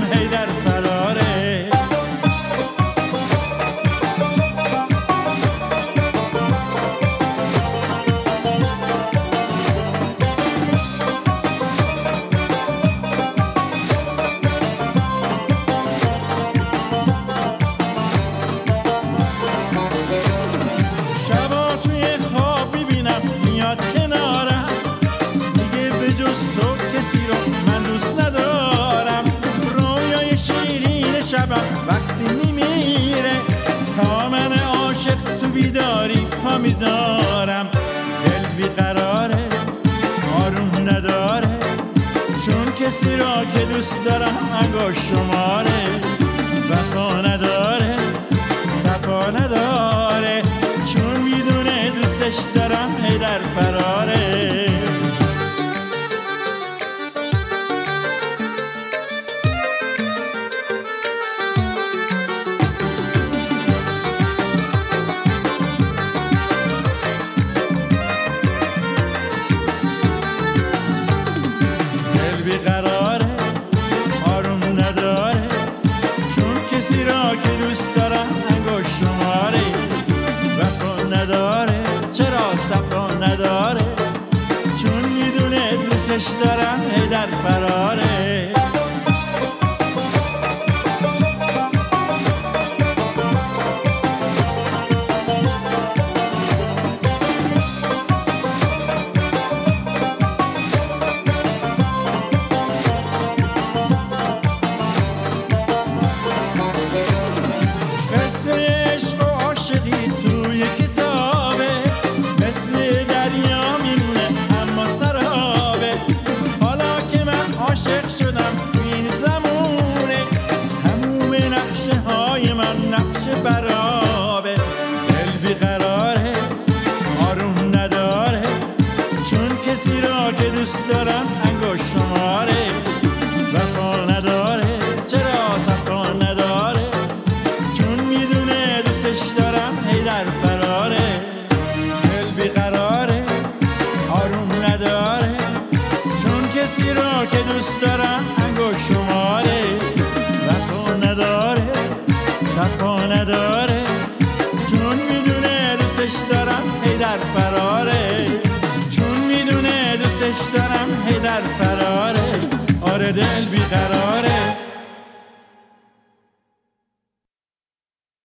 هی در فراره. شبا توی خواب میبینم میاد کنارم، میگه به جز تو کسی رو من دوست ندارم. رویای شیرین شبم وقتی میمیره، تا من عاشق تو بیداری پا میذارم. دل بیقراره آروم نداره، چون کسی را که دوست دارم انگشت شماره. وفا نداره صفا نداره، چون میدونه دوستش دارم هی در فراره. دل بیقراره آروم نداره، چون کسی را که دوست دارم انگشت شماره. وفا نداره چرا صفا نداره، چون میدونه دوستش دارم هی در فراره. قصه عشق و عاشقی توی کتابه، مثل دریا میمونه اما سرابه. حالا که من عاشق شدم این زمونه، تموم نقشه های من نقشه برابه. دل بیقراره آروم نداره، چون کسی را که دوست دارم انگشت شماره. وفا نداره چرا صفا نداره، چون میدونه دوستش دارم هی در فراره. دل بیقراره آروم نداره، چون کسی را که دوست دارم انگشت شماره. وفا نداره صفا نداره، چون میدونه دوستش دارم هی در فراره.